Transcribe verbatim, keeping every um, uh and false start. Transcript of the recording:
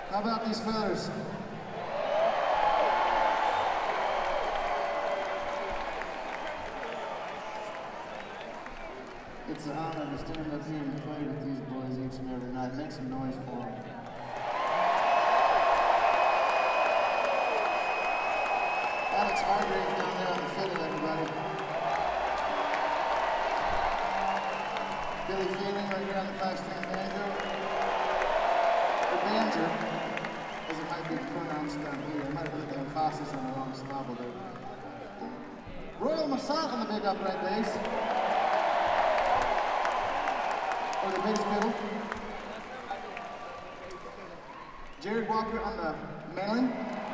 How about these fellas? It's an honor to stand up here and play with these boys each and every night. Make some noise for them. Alex Hargrave down there on the fiddle, everybody. Billy Feeling right here on the five-string banjo. Or banjo, as it might be pronounced down here. I might have put the emphasis on the wrong syllable there. Royal Massat on the big upright bass. Or the bass fiddle. Jared Walker on the mandolin.